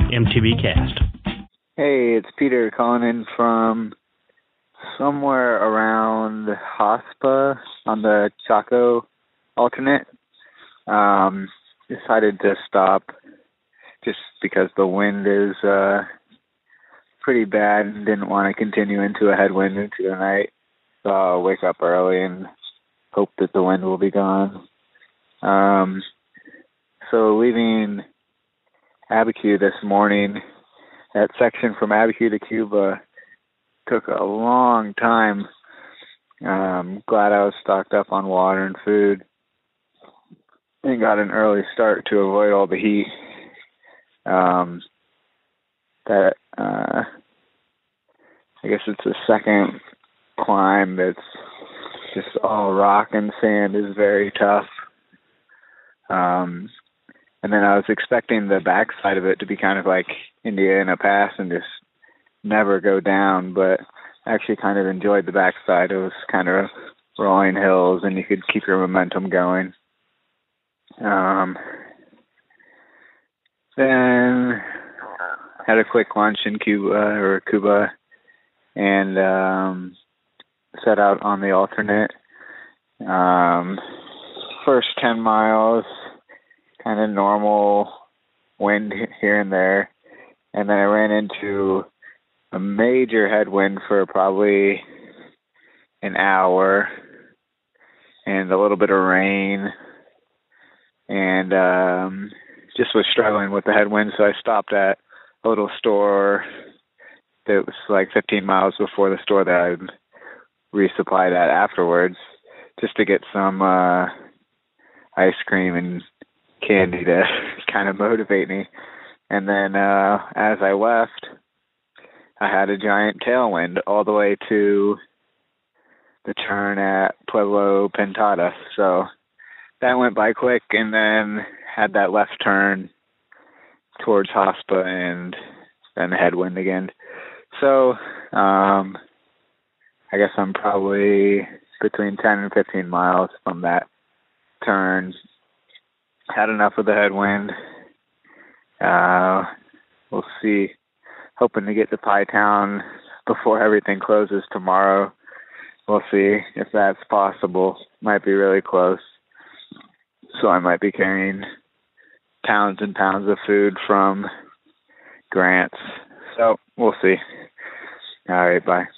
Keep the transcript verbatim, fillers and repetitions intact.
M T B Cast. Hey, it's Peter calling in from somewhere around Haspa on the Chaco alternate. Um, decided to stop just because the wind is uh, pretty bad and didn't want to continue into a headwind into the night. So I'll wake up early and hope that the wind will be gone. Um, so leaving Abiquiu this morning, that section from Abiquiu to Cuba took a long time. Um, glad I was stocked up on water and food and got an early start to avoid all the heat. Um, that uh, I guess it's the second climb that's just all rock and sand is very tough. Um, and then I was expecting the backside of it to be kind of like Indiana Pass and just never go down, but I actually kind of enjoyed the backside. It was kind of rolling hills and you could keep your momentum going. Um, then had a quick lunch in Cuba or Cuba and um, set out on the alternate. Um, first ten miles, kind of normal wind here and there. And then I ran into a major headwind for probably an hour and a little bit of rain. And um, just was struggling with the headwind, so I stopped at a little store that was like fifteen miles before the store that I'd resupplied at afterwards, just to get some uh, ice cream and candy to kind of motivate me. And then uh, as I left, I had a giant tailwind all the way to the turn at Pueblo Pintada. So that went by quick, and then had that left turn towards Haspa and then the headwind again. So um, I guess I'm probably between ten and fifteen miles from that turn. Had enough of the headwind. Uh, we'll see. Hoping to get to Pie Town before everything closes tomorrow. We'll see if that's possible. Might be really close. So I might be carrying pounds and pounds of food from Grants. So we'll see. All right, bye.